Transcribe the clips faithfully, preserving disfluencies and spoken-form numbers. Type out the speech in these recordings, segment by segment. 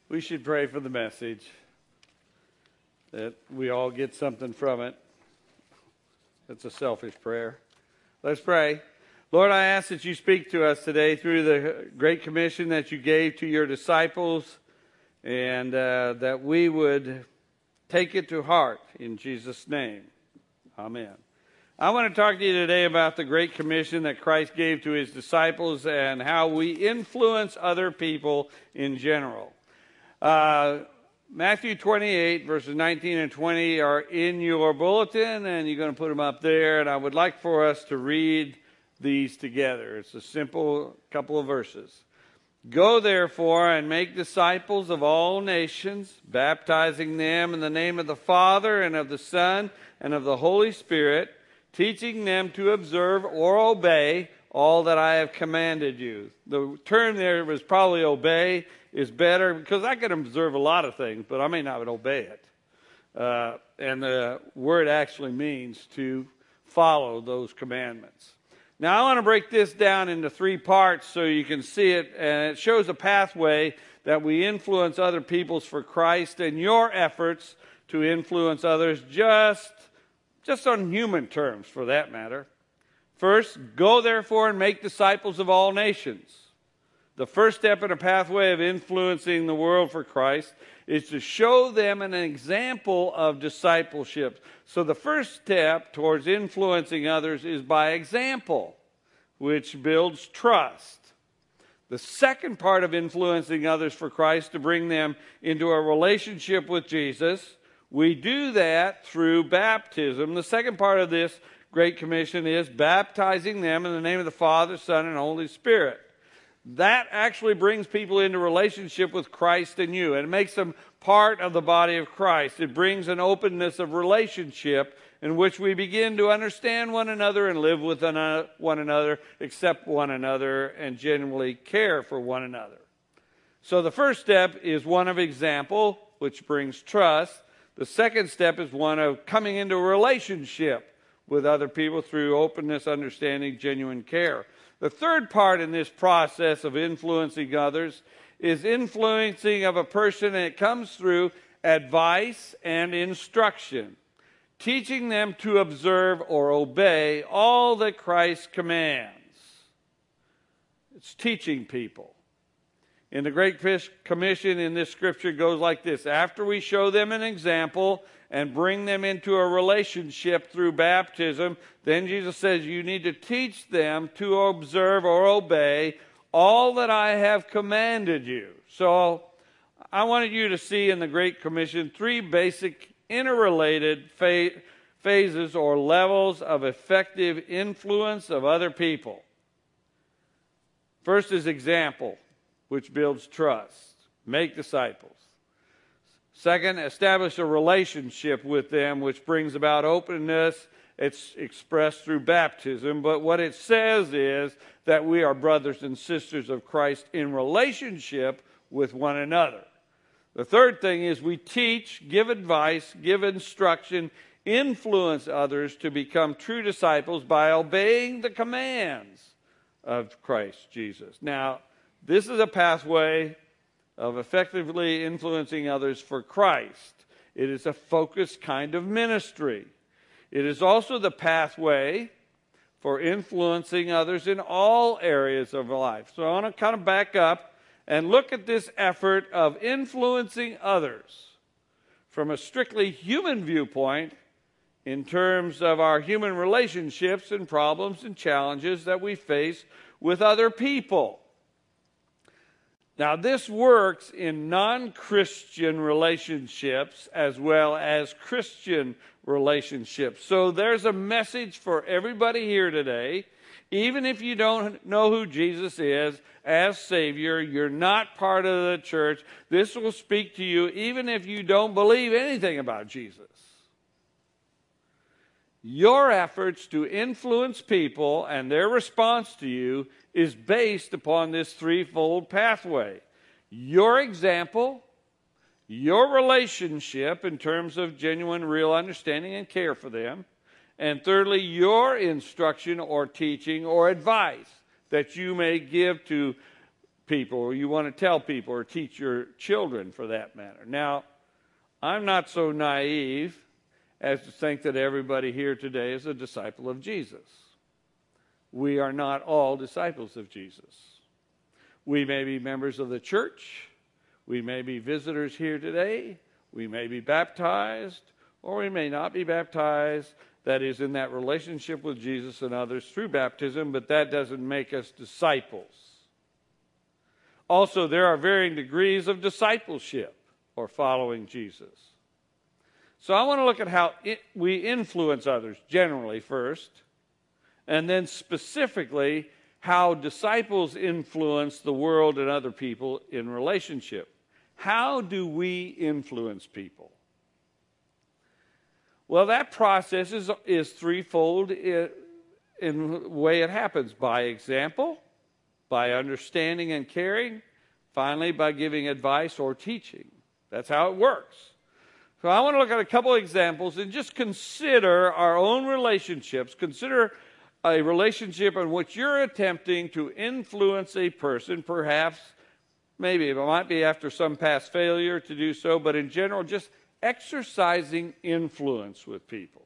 We should pray for the message, that we all get something from it. That's a selfish prayer. Let's pray. Lord, I ask that you speak to us today through the Great Commission that you gave to your disciples, and uh, that we would take it to heart in Jesus' name. Amen. I want to talk to you today about the Great Commission that Christ gave to his disciples and how we influence other people in general. Uh, Matthew twenty-eight, verses nineteen and twenty are in your bulletin, and you're going to put them up there, and I would like for us to read these together. It's a simple couple of verses. Go therefore and make disciples of all nations, baptizing them in the name of the Father and of the Son and of the Holy Spirit, teaching them to observe or obey all that I have commanded you. The term there was probably obey is better, because I can observe a lot of things, but I may not obey it. Uh, and the word actually means to follow those commandments. Now, I want to break this down into three parts so you can see it, and it shows a pathway that we influence other peoples for Christ and your efforts to influence others just, just on human terms, for that matter. First, go therefore and make disciples of all nations. The first step in a pathway of influencing the world for Christ is to show them an example of discipleship. So the first step towards influencing others is by example, which builds trust. The second part of influencing others for Christ, to bring them into a relationship with Jesus, we do that through baptism. The second part of this Great Commission is baptizing them in the name of the Father, Son, and Holy Spirit. That actually brings people into relationship with Christ and you, and it makes them part of the body of Christ. It brings an openness of relationship in which we begin to understand one another and live with one another, accept one another, and genuinely care for one another. So the first step is one of example, which brings trust. The second step is one of coming into a relationship with other people through openness, understanding, genuine care. The third part in this process of influencing others is influencing of a person, and it comes through advice and instruction, teaching them to observe or obey all that Christ commands. It's teaching people. In the Great Commission in this scripture goes like this: after we show them an example and bring them into a relationship through baptism, then Jesus says you need to teach them to observe or obey all that I have commanded you. So I wanted you to see in the Great Commission three basic interrelated fa- phases or levels of effective influence of other people. First is example, which builds trust. Make disciples. Second, establish a relationship with them, which brings about openness. It's expressed through baptism, but what it says is that we are brothers and sisters of Christ in relationship with one another. The third thing is we teach, give advice, give instruction, influence others to become true disciples by obeying the commands of Christ Jesus. Now, this is a pathway of effectively influencing others for Christ. It is a focused kind of ministry. It is also the pathway for influencing others in all areas of life. So I want to kind of back up and look at this effort of influencing others from a strictly human viewpoint in terms of our human relationships and problems and challenges that we face with other people. Now, this works in non-Christian relationships as well as Christian relationships. So there's a message for everybody here today. Even if you don't know who Jesus is as Savior, you're not part of the church, this will speak to you even if you don't believe anything about Jesus. Your efforts to influence people and their response to you is based upon this threefold pathway. Your example, your relationship in terms of genuine, real understanding and care for them, and thirdly, your instruction or teaching or advice that you may give to people, or you want to tell people, or teach your children for that matter. Now, I'm not so naive as to think that everybody here today is a disciple of Jesus. We are not all disciples of Jesus. We may be members of the church. We may be visitors here today. We may be baptized, or we may not be baptized. That is, in that relationship with Jesus and others through baptism, but that doesn't make us disciples. Also, there are varying degrees of discipleship or following Jesus. So I want to look at how it, we influence others generally first, and then specifically how disciples influence the world and other people in relationship. How do we influence people? Well, that process is, is threefold in, in the way it happens: by example, by understanding and caring, finally by giving advice or teaching. That's how it works. So I want to look at a couple of examples and just consider our own relationships. Consider a relationship in which you're attempting to influence a person, perhaps, maybe it might be after some past failure to do so, but in general, just exercising influence with people.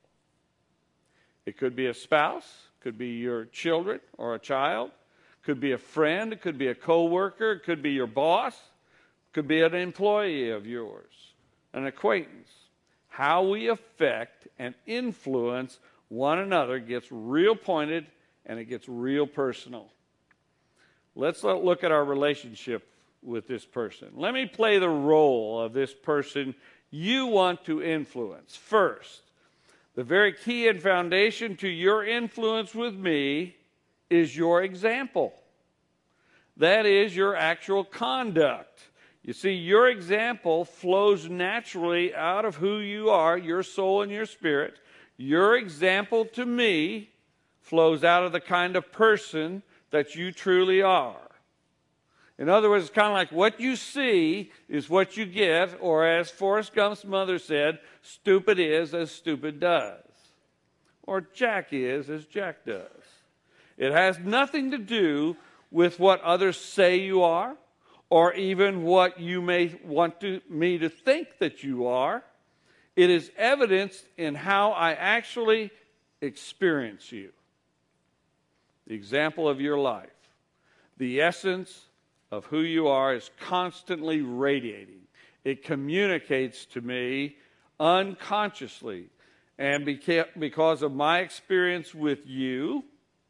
It could be a spouse, could be your children or a child, could be a friend, it could be a coworker, it could be your boss, it could be an employee of yours, an acquaintance. How we affect and influence one another gets real pointed and it gets real personal. Let's look at our relationship with this person. Let me play the role of this person you want to influence. First, the very key and foundation to your influence with me is your example. That is your actual conduct. You see, your example flows naturally out of who you are, your soul and your spirit. Your example to me flows out of the kind of person that you truly are. In other words, it's kind of like what you see is what you get, or as Forrest Gump's mother said, stupid is as stupid does. Or Jack is as Jack does. It has nothing to do with what others say you are, or even what you may want to, me to think that you are. It is evidenced in how I actually experience you. The example of your life. The essence of who you are is constantly radiating. It communicates to me unconsciously. And because of my experience with you,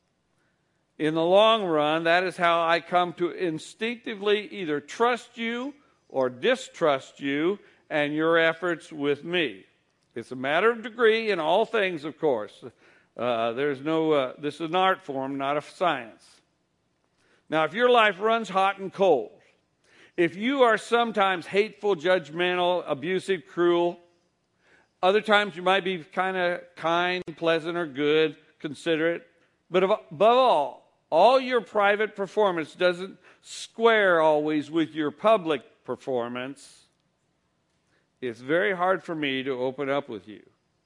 in the long run, that is how I come to instinctively either trust you or distrust you and your efforts with me. It's a matter of degree in all things, of course. Uh, there's no, uh, this is an art form, not a science. Now, if your life runs hot and cold, if you are sometimes hateful, judgmental, abusive, cruel, other times you might be kind of kind, pleasant, or good, considerate, but above all, all your private performance doesn't square always with your public performance, it's very hard for me to open up with you.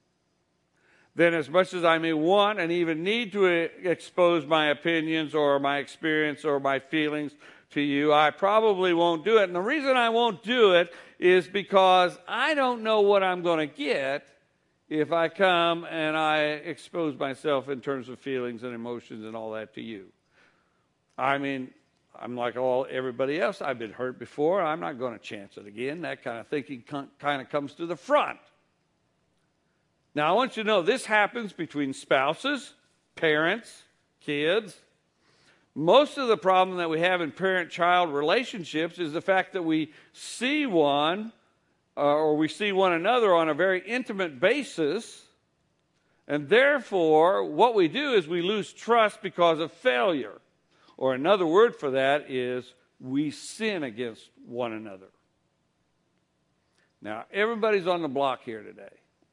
Then as much as I may want and even need to expose my opinions or my experience or my feelings to you, I probably won't do it. And the reason I won't do it is because I don't know what I'm going to get if I come and I expose myself in terms of feelings and emotions and all that to you. I mean, I'm like all everybody else. I've been hurt before. I'm not going to chance it again. That kind of thinking kind of comes to the front. Now, I want you to know this happens between spouses, parents, kids. Most of the problem that we have in parent-child relationships is the fact that we see one uh, or we see one another on a very intimate basis, and therefore what we do is we lose trust because of failure. Or another word for that is we sin against one another. Now, everybody's on the block here today.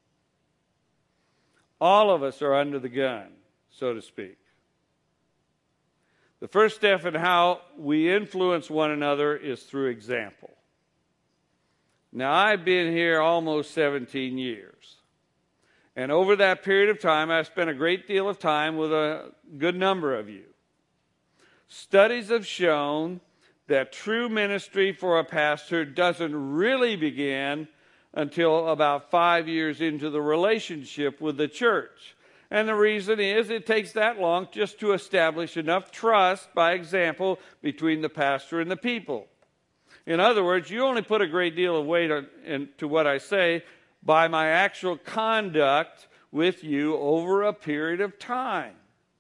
All of us are under the gun, so to speak. The first step in how we influence one another is through example. Now, I've been here almost seventeen years. And over that period of time, I've spent a great deal of time with a good number of you. Studies have shown that true ministry for a pastor doesn't really begin until about five years into the relationship with the church. And the reason is it takes that long just to establish enough trust, by example, between the pastor and the people. In other words, you only put a great deal of weight on, into what I say by my actual conduct with you over a period of time.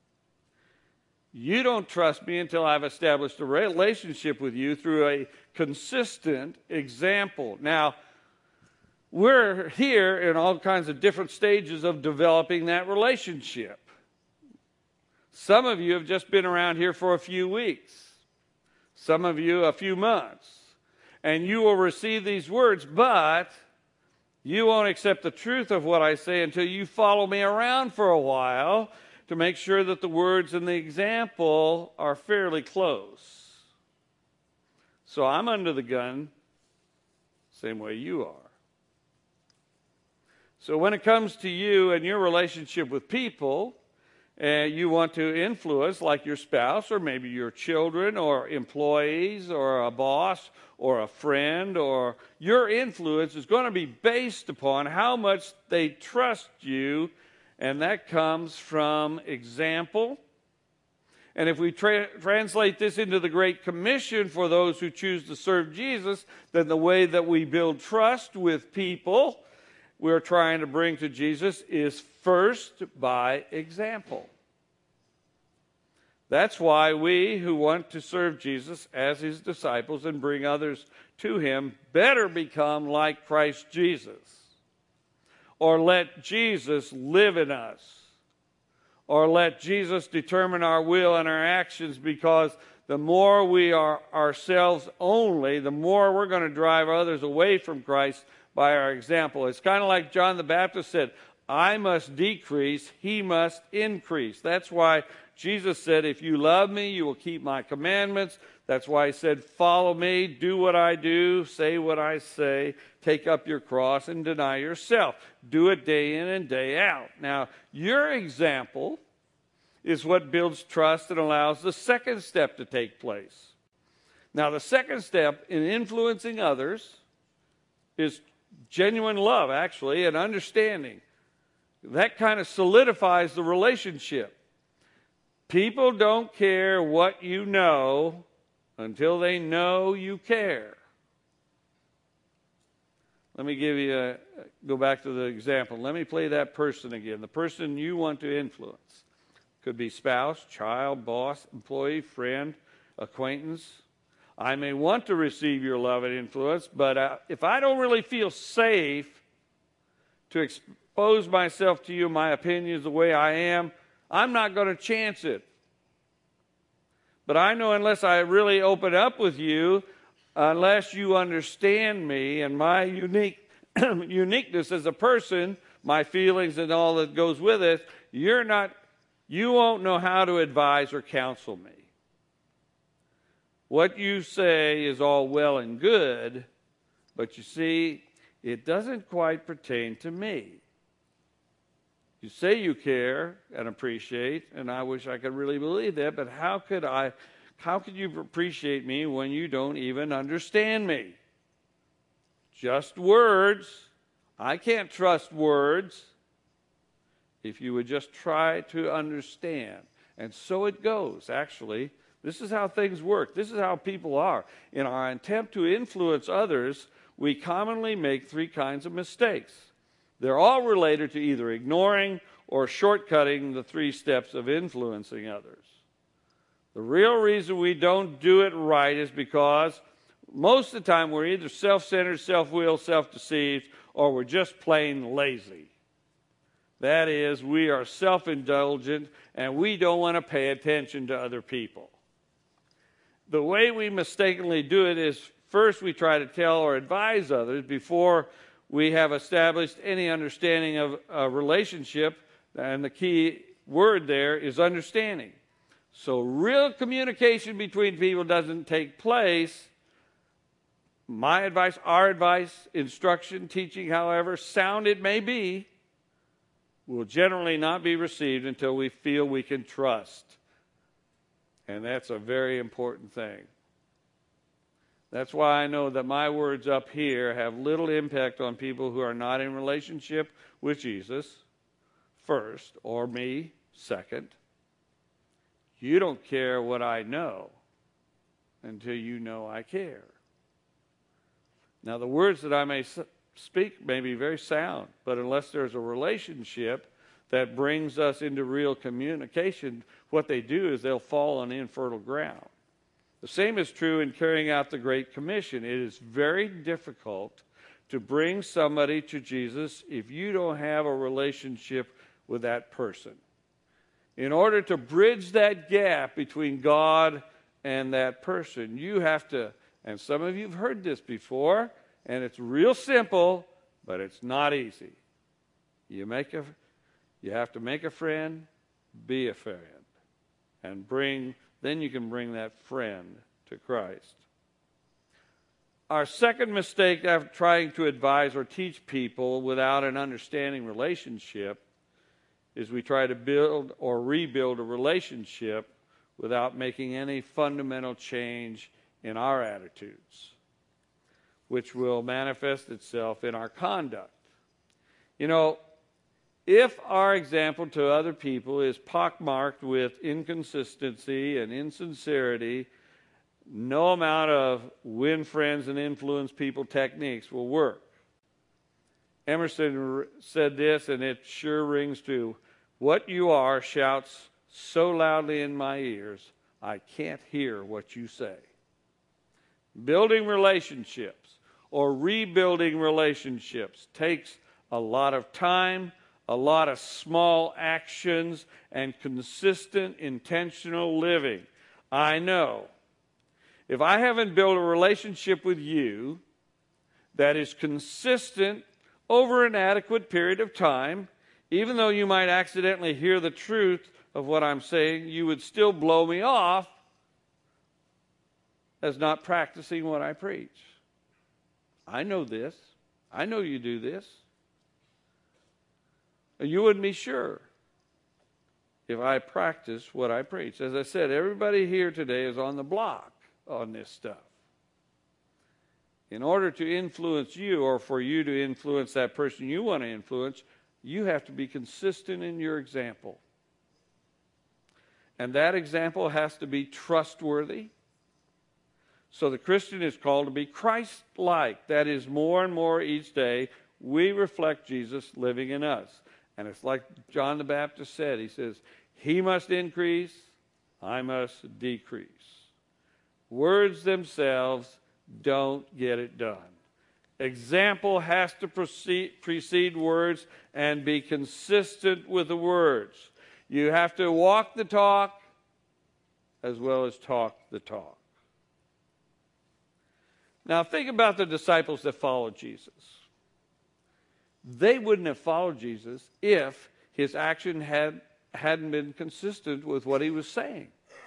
You don't trust me until I've established a relationship with you through a consistent example. Now, we're here in all kinds of different stages of developing that relationship. Some of you have just been around here for a few weeks. Some of you a few months. And you will receive these words, but you won't accept the truth of what I say until you follow me around for a while to make sure that the words and the example are fairly close. So I'm under the gun, same way you are. So when it comes to you and your relationship with people, uh, you want to influence, like your spouse or maybe your children or employees or a boss or a friend, or your influence is going to be based upon how much they trust you, and that comes from example. And if we tra- translate this into the Great Commission for those who choose to serve Jesus, then the way that we build trust with people we're trying to bring to Jesus is first by example. That's why we who want to serve Jesus as his disciples and bring others to him better become like Christ Jesus. Or let Jesus live in us. Or let Jesus determine our will and our actions, because the more we are ourselves only, the more we're going to drive others away from Christ by our example. It's kind of like John the Baptist said, I must decrease, he must increase. That's why Jesus said, if you love me, you will keep my commandments. That's why he said, follow me, do what I do, say what I say, take up your cross and deny yourself. Do it day in and day out. Now, your example is what builds trust and allows the second step to take place. Now, the second step in influencing others is genuine love, actually, and understanding. That kind of solidifies the relationship. People don't care what you know until they know you care. Let me give you a, go back to the example. Let me play that person again. The person you want to influence. Could be spouse, child, boss, employee, friend, acquaintance. I may want to receive your love and influence, but uh, if I don't really feel safe to expose myself to you, my opinions, the way I am, I'm not going to chance it. But I know unless I really open up with you, unless you understand me and my unique uniqueness as a person, my feelings and all that goes with it, you're not, you won't know how to advise or counsel me. What you say is all well and good, but you see, it doesn't quite pertain to me. You say you care and appreciate, and I wish I could really believe that, but how could I, how could you appreciate me when you don't even understand me? Just words. I can't trust words. If you would just try to understand. And so it goes, actually. This is how things work. This is how people are. In our attempt to influence others, we commonly make three kinds of mistakes. They're all related to either ignoring or shortcutting the three steps of influencing others. The real reason we don't do it right is because most of the time we're either self-centered, self-willed, self-deceived, or we're just plain lazy. That is, we are self-indulgent and we don't want to pay attention to other people. The way we mistakenly do it is first we try to tell or advise others before we have established any understanding of a relationship, and the key word there is understanding. So real communication between people doesn't take place. My advice, our advice, instruction, teaching, however sound it may be, will generally not be received until we feel we can trust. And that's a very important thing. That's why I know that my words up here have little impact on people who are not in relationship with Jesus, first, or me, second. You don't care what I know until you know I care. Now, the words that I may speak may be very sound, but unless there's a relationship that brings us into real communication, what they do is they'll fall on infertile ground. The same is true in carrying out the Great Commission. It is very difficult to bring somebody to Jesus if you don't have a relationship with that person. In order to bridge that gap between God and that person, you have to, and some of you have heard this before, and it's real simple, but it's not easy. You make a, you have to make a friend, be a friend, and bring, then you can bring that friend to Christ. Our second mistake after trying to advise or teach people without an understanding relationship is we try to build or rebuild a relationship without making any fundamental change in our attitudes, which will manifest itself in our conduct. You know, if our example to other people is pockmarked with inconsistency and insincerity, no amount of win friends and influence people techniques will work. Emerson said this, and it sure rings true. What you are shouts so loudly in my ears, I can't hear what you say. Building relationships or rebuilding relationships takes a lot of time, a lot of small actions, and consistent, intentional living. I know if I haven't built a relationship with you that is consistent over an adequate period of time, even though you might accidentally hear the truth of what I'm saying, you would still blow me off as not practicing what I preach. I know this. I know you do this. You wouldn't be sure if I practice what I preach. As I said, everybody here today is on the block on this stuff. In order to influence you, or for you to influence that person you want to influence, you have to be consistent in your example. And that example has to be trustworthy. So the Christian is called to be Christ-like. That is, more and more each day, we reflect Jesus living in us. And it's like John the Baptist said. He says, he must increase, I must decrease. Words themselves don't get it done. Example has to precede, precede words and be consistent with the words. You have to walk the talk as well as talk the talk. Now think about the disciples that followed Jesus. They wouldn't have followed Jesus if his action had, hadn't been consistent with what he was saying.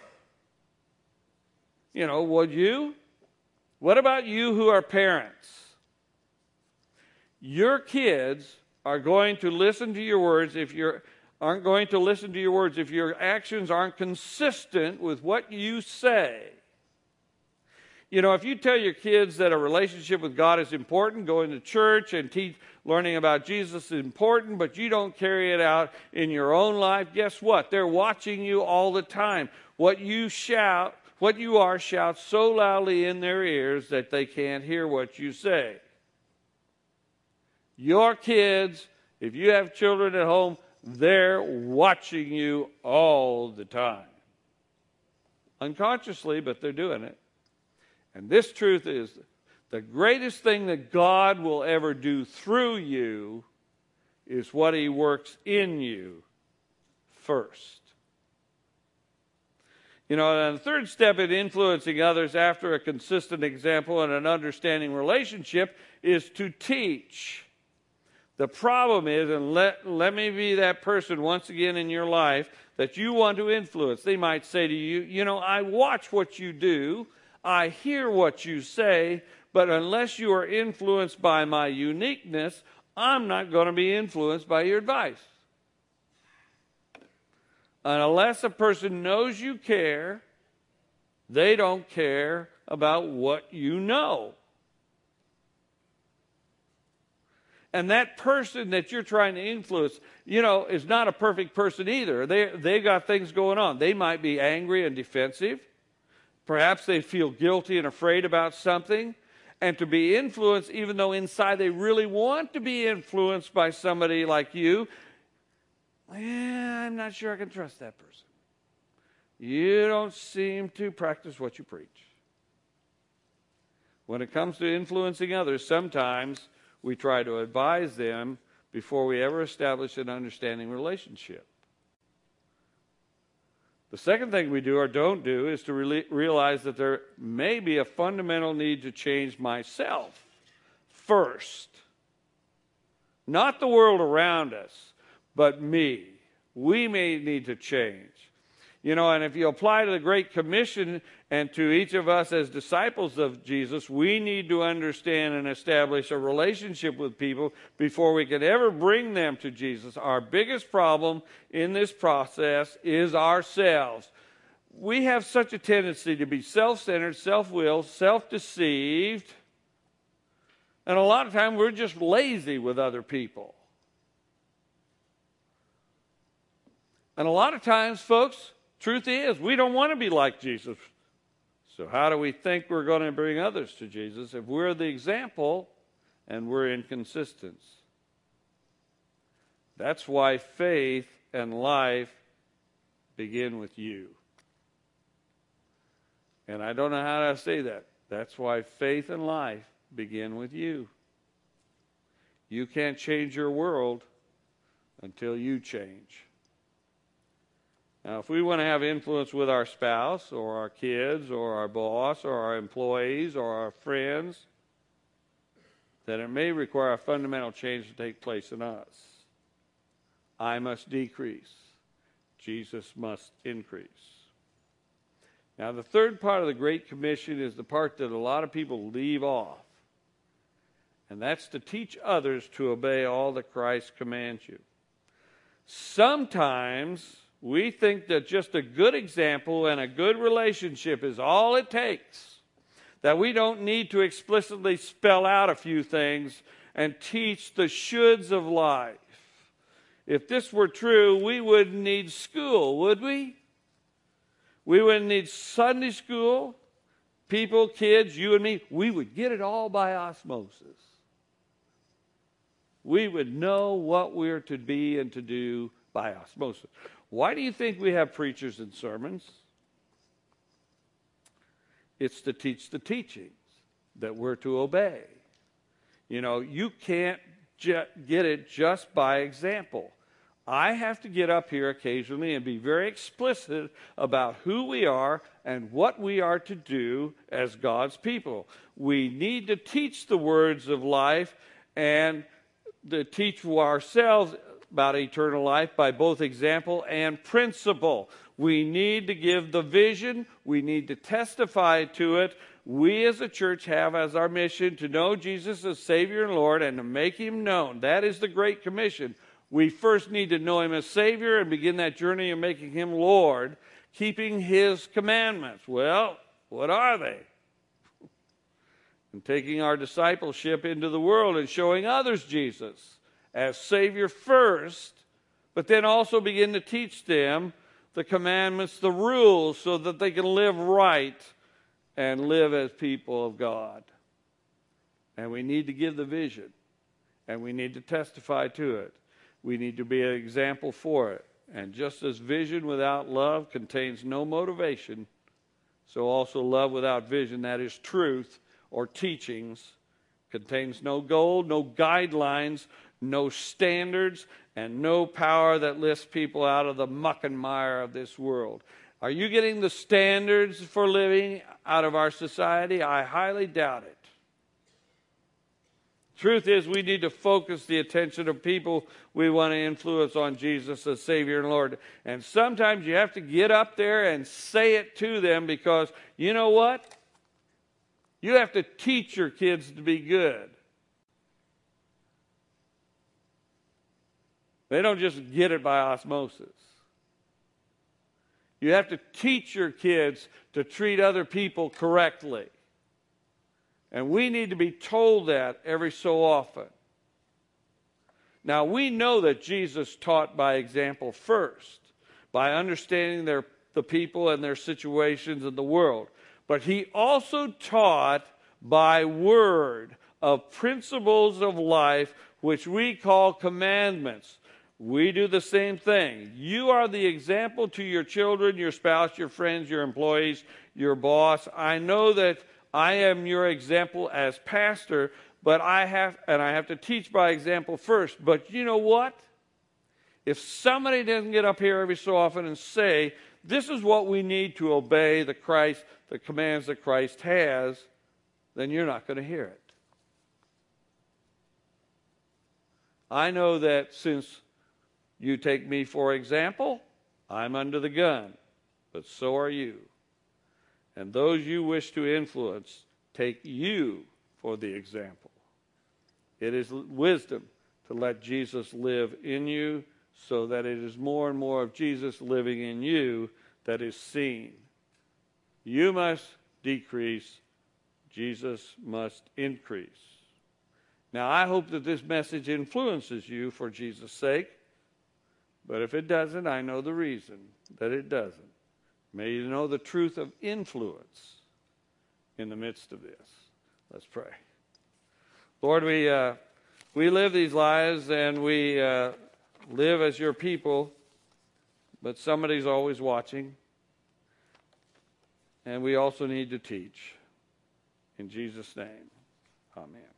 You know, would you? What about you who are parents? Your kids are going to listen to your words if you aren't going to listen to your words if your actions aren't consistent with what you say. You know, if you tell your kids that a relationship with God is important, going to church and teach, learning about Jesus is important, but you don't carry it out in your own life, guess what? They're watching you all the time. What you shout, what you are shouts so loudly in their ears that they can't hear what you say. Your kids, if you have children at home, they're watching you all the time. Unconsciously, but they're doing it. And this truth is the greatest thing that God will ever do through you is what he works in you first. You know, and the third step in influencing others after a consistent example and an understanding relationship is to teach. The problem is, and let, let me be that person once again in your life that you want to influence. They might say to you, you know, I watch what you do, I hear what you say, but unless you are influenced by my uniqueness, I'm not going to be influenced by your advice. And unless a person knows you care, they don't care about what you know. And that person that you're trying to influence, you know, is not a perfect person either. They they got things going on. They might be angry and defensive. Perhaps they feel guilty and afraid about something. And to be influenced, even though inside they really want to be influenced by somebody like you, yeah, I'm not sure I can trust that person. You don't seem to practice what you preach. When it comes to influencing others, sometimes we try to advise them before we ever establish an understanding relationship. The second thing we do or don't do is to re- realize that there may be a fundamental need to change myself first. Not the world around us, but me. We may need to change. You know, and if you apply to the Great Commission and to each of us as disciples of Jesus, we need to understand and establish a relationship with people before we can ever bring them to Jesus. Our biggest problem in this process is ourselves. We have such a tendency to be self-centered, self-willed, self-deceived, and a lot of times we're just lazy with other people. And a lot of times, folks, truth is, we don't want to be like Jesus. So how do we think we're going to bring others to Jesus if we're the example and we're inconsistent? That's why faith and life begin with you. And I don't know how to say that. That's why faith and life begin with you. You can't change your world until you change. Now, if we want to have influence with our spouse or our kids or our boss or our employees or our friends, then it may require a fundamental change to take place in us. I must decrease. Jesus must increase. Now, the third part of the Great Commission is the part that a lot of people leave off. And that's to teach others to obey all that Christ commands you. Sometimes we think that just a good example and a good relationship is all it takes. That we don't need to explicitly spell out a few things and teach the shoulds of life. If this were true, we wouldn't need school, would we? We wouldn't need Sunday school. People, kids, you and me, we would get it all by osmosis. We would know what we're to be and to do by osmosis. Why do you think we have preachers and sermons? It's to teach the teachings that we're to obey. You know, you can't ju- get it just by example. I have to get up here occasionally and be very explicit about who we are and what we are to do as God's people. We need to teach the words of life and to teach ourselves about eternal life by both example and principle. We need to give the vision. We need to testify to it. We as a church have as our mission to know Jesus as Savior and Lord and to make Him known. That is the Great Commission. We first need to know Him as Savior and begin that journey of making Him Lord, keeping His commandments. Well, what are they? And taking our discipleship into the world and showing others Jesus as Savior first, but then also begin to teach them the commandments, the rules, so that they can live right and live as people of God. And we need to give the vision, and we need to testify to it. We need to be an example for it. And just as vision without love contains no motivation, so also love without vision, that is truth or teachings, contains no goal, no guidelines, no standards, and no power that lifts people out of the muck and mire of this world. Are you getting the standards for living out of our society? I highly doubt it. Truth is, we need to focus the attention of people we want to influence on Jesus as Savior and Lord. And sometimes you have to get up there and say it to them because, you know what? You have to teach your kids to be good. They don't just get it by osmosis. You have to teach your kids to treat other people correctly. And we need to be told that every so often. Now, we know that Jesus taught by example first, by understanding their, the people and their situations in the world. But he also taught by word of principles of life, which we call commandments. We do the same thing. You are the example to your children, your spouse, your friends, your employees, your boss. I know that I am your example as pastor, but I have, and I have to teach by example first. But you know what? If somebody doesn't get up here every so often and say, this is what we need to obey the Christ, the commands that Christ has, then you're not going to hear it. I know that since you take me for example, I'm under the gun, but so are you. And those you wish to influence take you for the example. It is wisdom to let Jesus live in you so that it is more and more of Jesus living in you that is seen. You must decrease, Jesus must increase. Now, I hope that this message influences you for Jesus' sake, but if it doesn't, I know the reason that it doesn't. May you know the truth of influence in the midst of this. Let's pray. Lord, we uh, we live these lives and we uh, live as your people, but somebody's always watching, and we also need to teach. In Jesus' name, amen.